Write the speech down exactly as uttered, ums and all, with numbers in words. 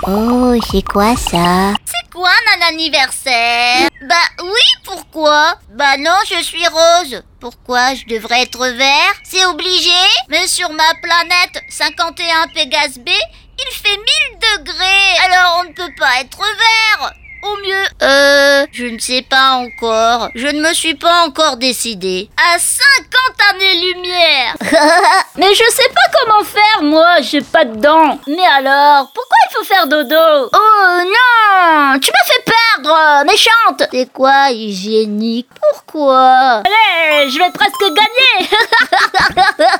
Oh, c'est quoi ça? C'est quoi un anniversaire? Bah oui, pourquoi? Bah non, je suis rose. Pourquoi je devrais être vert? C'est obligé? Mais sur ma planète cinquante et un Pégase B, il fait mille degrés. Alors on ne peut pas être vert. Au mieux, euh, je ne sais pas encore. Je ne me suis pas encore décidée. À cinquante années-lumière. Mais je sais pas comment faire, moi, j'ai pas de dents. Mais alors, pourquoi il faut faire dodo? Oh non, tu m'as fait perdre, méchante. C'est quoi hygiénique? Pourquoi? Allez, je vais presque gagner.